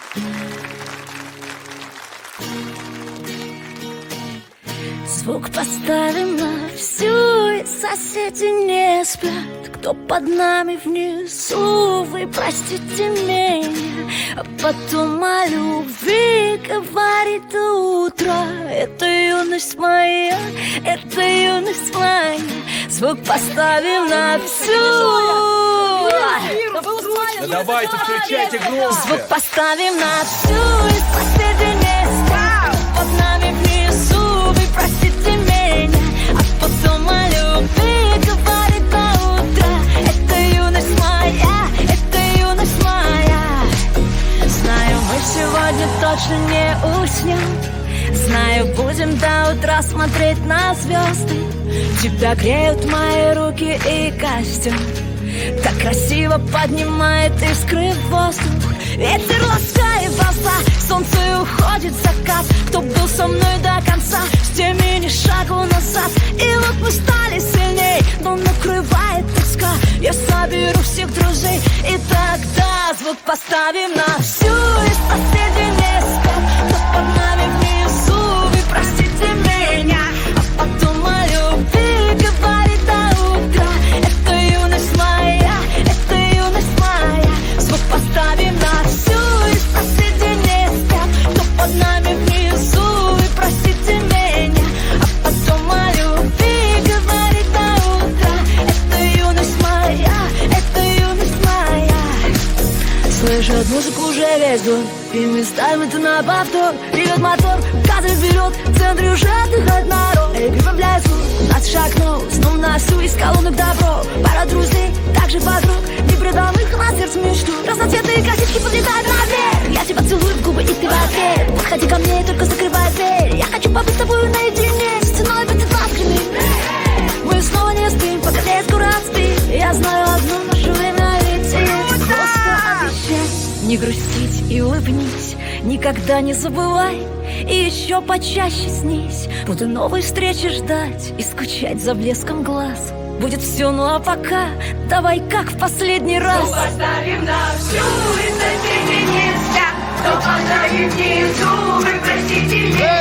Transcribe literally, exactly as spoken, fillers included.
Звук поставим на всю, и соседи не спят. Кто под нами внизу, вы простите меня. А потом о любви говорит до утра. Это юность моя, это юность моя. Звук поставим на всю. Да давайте, включайте громче. Звук поставим на всю, и соседи не спят. Под нами внизу, вы простите меня. А потом о любви говорит до утра. Это юность моя, это юность моя. Знаю, мы сегодня точно не уснем. Знаю, будем до утра смотреть на звезды. Тебя греют мои руки и костюм. Так красиво поднимает искры в воздух. Ветер ласкает глаза, солнце уходит в закат. Кто был со мной до конца, с теми не шагу назад. И вот мы стали сильней, но накрывает тоска. Я соберу всех друзей, и тогда звук поставим на всю. И соседи не спят, кто под нами внизу, вы простите меня. А потом о любви говорит до утра. Это юность моя, это юность моя. Звук поставим на всю, и соседи не спят. Кто под нами внизу, вы простите меня. А потом о любви говорит до утра. Это юность моя, это юность моя. Слышат музыку уже весь год, и мы ставим это на повтор. Ревет мотор, газы вперед, в центре уже отдыхает народ. Эй, прибавляй звук, нас шагнул, снова на всю из колонок добро. Пара друзей, также подруг, не предам их на сердце мечту. Разноцветные косички подлетают наверх. Я тебя целую в губы, и ты в ответ. Подходи ко мне, только закрывай дверь. Я хочу побыть с тобой наедине, стеной будет ласками. Мы снова не спим, пока весь город спит. Я знаю одно, наше время летит. Просто обещай не грустить и улыбнись. Никогда не забывай и еще почаще снись. Буду новой встречи ждать и скучать за блеском глаз. Будет все, ну а пока давай как в последний раз. Ну, поставим на всю, и соседи не спят. Кто под нами внизу, вы простите меня.